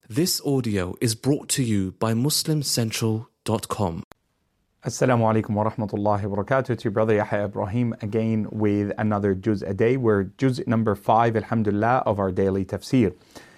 This audio is brought to you by MuslimCentral.com. Assalamu alaikum wa rahmatullahi wa barakatuh. It's your brother Yahya Ibrahim again with another juz a day. We're juz number 5, alhamdulillah, of our daily tafsir.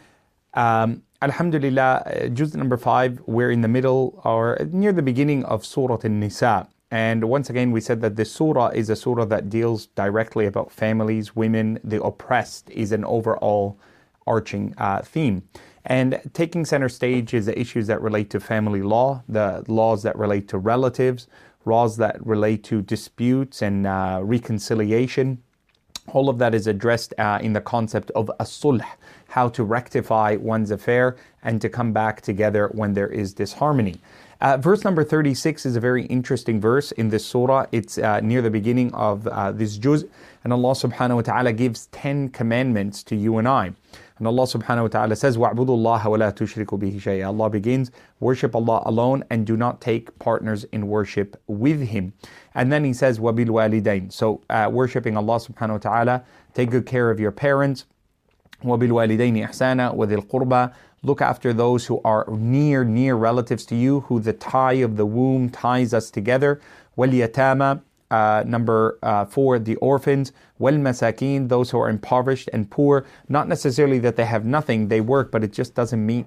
Alhamdulillah, juz number 5, we're in the middle or near the beginning of Surah An-Nisa. And once again, we said that this surah is a surah that deals directly about families, women, the oppressed is an overall arching theme. And taking center stage is the issues that relate to family law, the laws that relate to relatives, laws that relate to disputes and reconciliation. All of that is addressed in the concept of as-sulh, how to rectify one's affair and to come back together when there is disharmony. Verse number 36 is a very interesting verse in this surah. It's near the beginning of this juz, and Allah subhanahu wa ta'ala gives 10 commandments to you and I. And Allah subhanahu wa ta'ala says, وَاعْبُدُوا اللَّهَ وَلَا تُشْرِكُوا بِهِ شَيْئًا. Allah begins, worship Allah alone and do not take partners in worship with Him. And then He says, وَبِالْوَالِدَيْنِ. So worshipping Allah subhanahu wa ta'ala, take good care of your parents. وَبِالْوَالِدَيْنِ إِحْسَانًا وَذِي الْقُرْبَى. Look after those who are near relatives to you, who the tie of the womb ties us together. وَالْيَتَامَى. Number 4, the orphans. وَالْمَسَاكِينَ. Those who are impoverished and poor. Not necessarily that they have nothing, they work, but it just doesn't meet,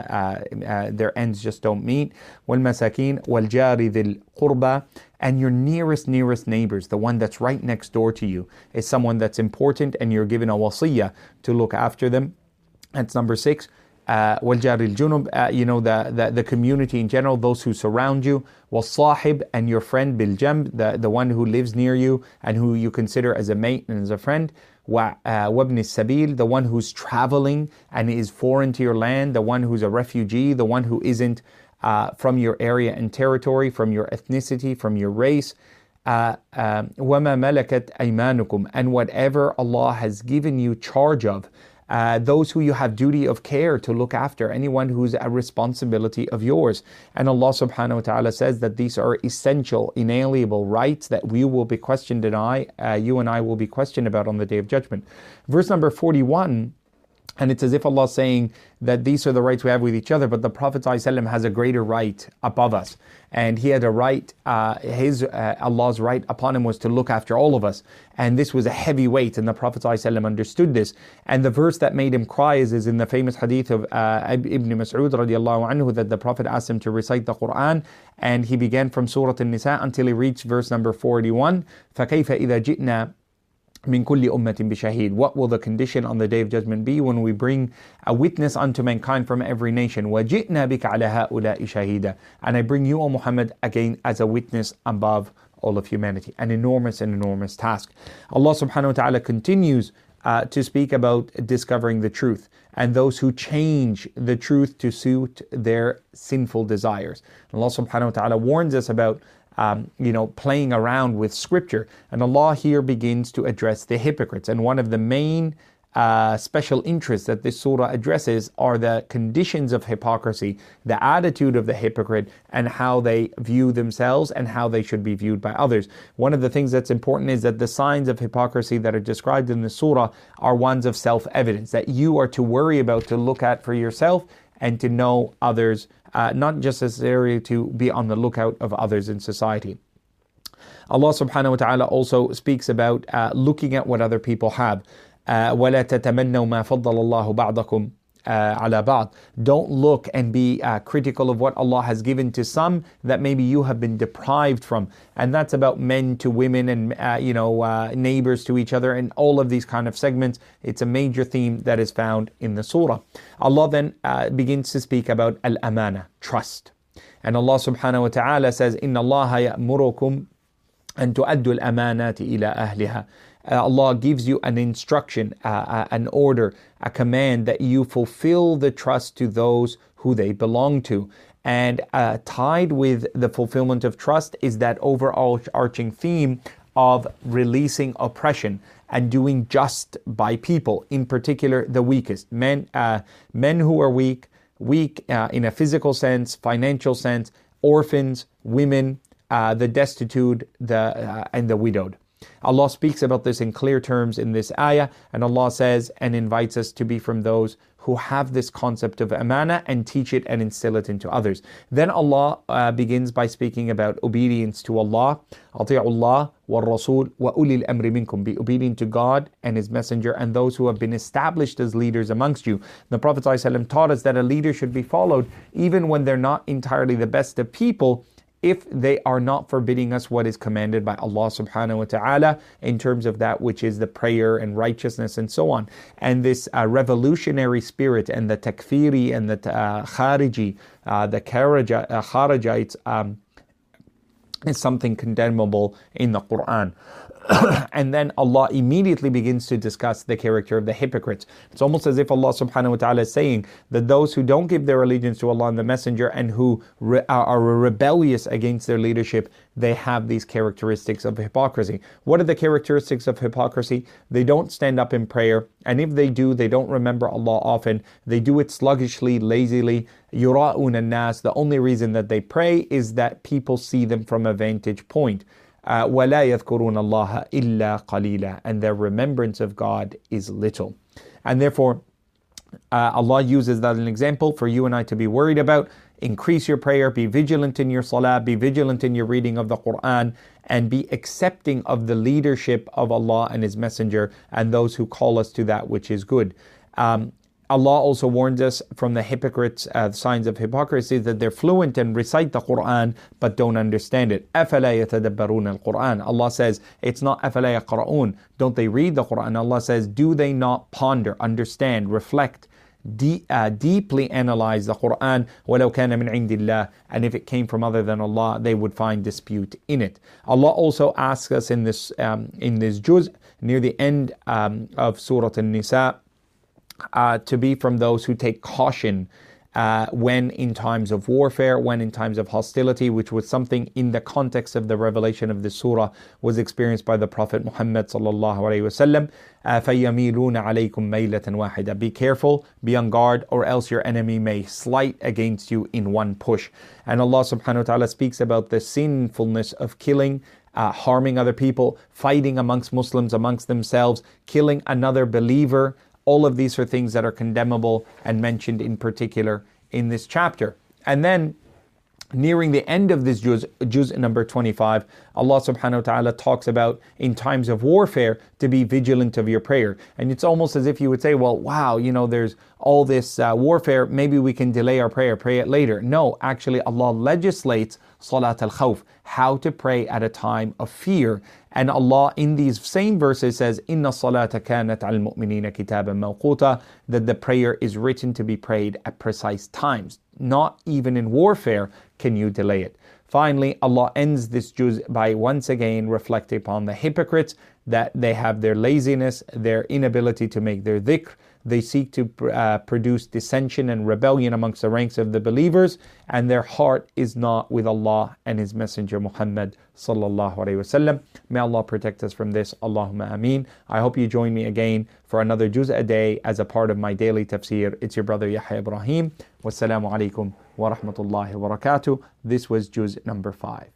their ends just don't meet. وَالْمَسَاكِينَ وَالْجَارِ ذِي الْقُرْبَى. And your nearest neighbors, the one that's right next door to you, is someone that's important and you're given a wasiyah to look after them. That's number 6. وَالْجَارِ الْجُنُبِ, the community in general, those who surround you. وَالصَّاحِبْ, and your friend بِالْجَنْبِ, the one who lives near you and who you consider as a mate and as a friend. وَابْنِ السَّبِيلِ, the one who's traveling and is foreign to your land, the one who's a refugee, the one who isn't from your area and territory, from your ethnicity, from your race. وَمَا مَلَكَتْ أَيْمَانُكُمْ, and whatever Allah has given you charge of. Those who you have duty of care to look after, anyone who's a responsibility of yours. And Allah subhanahu wa ta'ala says that these are essential, inalienable rights that we will be questioned you and I will be questioned about on the Day of Judgment. Verse number 41, and it's as if Allah is saying that these are the rights we have with each other, but the Prophet ﷺ has a greater right above us. And he had a right, Allah's right upon him was to look after all of us. And this was a heavy weight, and the Prophet ﷺ understood this. And the verse that made him cry is in the famous hadith of Ibn Mas'ud radiallahu anhu, that the Prophet asked him to recite the Quran, and he began from Surah An-Nisa until he reached verse number 41. فَكَيْفَ إِذَا جِئْنَا مِنْ كُلِّ أُمَّةٍ بِشَهِيدٍ. What will the condition on the Day of Judgment be when we bring a witness unto mankind from every nation? وَجِئْنَا بِكَ عَلَى هَؤُلَاءِ شَهِيدًا. And I bring you, O Muhammad, again as a witness above all of humanity. An enormous task. Allah subhanahu wa ta'ala continues to speak about discovering the truth and those who change the truth to suit their sinful desires. Allah subhanahu wa ta'ala warns us about playing around with scripture. And Allah here begins to address the hypocrites. And one of the main special interests that this surah addresses are the conditions of hypocrisy, the attitude of the hypocrite, and how they view themselves and how they should be viewed by others. One of the things that's important is that the signs of hypocrisy that are described in the surah are ones of self-evidence, that you are to worry about, to look at for yourself, and to know others, not just necessarily to be on the lookout of others in society. Allah subhanahu wa ta'ala also speaks about looking at what other people have. وَلَا تَتَمَنَّوْا مَا فَضَّلَ اللَّهُ بَعْضَكُمْ عَلَى بَعْضٍ. Don't look and be critical of what Allah has given to some that maybe you have been deprived from. And that's about men to women and neighbors to each other and all of these kind of segments. It's a major theme that is found in the surah. Allah then begins to speak about al-amana, trust. And Allah subhanahu wa ta'ala says, إِنَّ اللَّهَ يَأْمُرُكُمْ أَن تُؤَدُّوا الْأَمَانَاتِ إِلَى أَهْلِهَا. Allah gives you an instruction, an order, a command that you fulfill the trust to those who they belong to. And tied with the fulfillment of trust is that overarching theme of releasing oppression and doing just by people, in particular the weakest. Men who are weak in a physical sense, financial sense, orphans, women, the destitute, and the widowed. Allah speaks about this in clear terms in this ayah, and Allah says and invites us to be from those who have this concept of amana and teach it and instill it into others. Then Allah begins by speaking about obedience to Allah. أطيعوا الله والرسول وأولي الأمر منكم. Be obedient to God and His Messenger and those who have been established as leaders amongst you. The Prophet ﷺ taught us that a leader should be followed even when they're not entirely the best of people, if they are not forbidding us what is commanded by Allah subhanahu wa ta'ala in terms of that which is the prayer and righteousness and so on. And this revolutionary spirit and the takfiri and the khariji, the kharijites, is something condemnable in the Quran. And then Allah immediately begins to discuss the character of the hypocrites. It's almost as if Allah subhanahu wa ta'ala is saying that those who don't give their allegiance to Allah and the Messenger and who are rebellious against their leadership, they have these characteristics of hypocrisy. What are the characteristics of hypocrisy? They don't stand up in prayer, and if they do, they don't remember Allah often. They do it sluggishly, lazily. Yura'un an-nas. The only reason that they pray is that people see them from a vantage point. وَلَا يَذْكُرُونَ اللَّهَ إِلَّا قَلِيلًا. And their remembrance of God is little. And therefore, Allah uses that as an example for you and I to be worried about. Increase your prayer, be vigilant in your salah, be vigilant in your reading of the Quran, and be accepting of the leadership of Allah and His Messenger and those who call us to that which is good. Allah also warns us from the hypocrites, signs of hypocrisy, that they're fluent and recite the Quran but don't understand it. أَفَلَا يَتَدَبَّرُونَ الْقُرْآنَ. Allah says, it's not أَفَلَا يَقْرَؤُونَ. Don't they read the Quran? Allah says, do they not ponder, understand, reflect, deeply analyze the Quran? وَلَوْ كَانَ مِنْ عِنْدِ اللَّهِ. And if it came from other than Allah, they would find dispute in it. Allah also asks us in this juz, near the end of Surah An-Nisa, to be from those who take caution when in times of warfare, when in times of hostility, which was something in the context of the revelation of this surah was experienced by the Prophet Muhammad sallallahu alaihi wasallam. فَيَمِيلُونَ عَلَيْكُمْ مَيْلَةً وَاحِدًا. Be careful, be on guard, or else your enemy may slight against you in one push. And Allah subhanahu wa ta'ala speaks about the sinfulness of killing, harming other people, fighting amongst Muslims, amongst themselves, killing another believer. All of these are things that are condemnable and mentioned in particular in this chapter. And then, nearing the end of this juz number 25, Allah subhanahu wa ta'ala talks about in times of warfare to be vigilant of your prayer. And it's almost as if you would say, well, wow, there's all this warfare, maybe we can delay our prayer, pray it later. No, actually Allah legislates salat al-khawf, how to pray at a time of fear. And Allah in these same verses says, Inna salata kanat al-mu'minina kitaban mawquta, that the prayer is written to be prayed at precise times. Not even in warfare can you delay it. Finally, Allah ends this juz by once again reflecting upon the hypocrites, that they have their laziness, their inability to make their dhikr. They seek to produce dissension and rebellion amongst the ranks of the believers, and their heart is not with Allah and His Messenger Muhammad sallallahu alaihi wasallam. May Allah protect us from this. Allahumma ameen. I hope you join me again for another juz a day as a part of my daily tafsir. It's your brother Yahya Ibrahim. Wassalamu alaikum wa rahmatullahi wa barakatuh. This was juz number 5.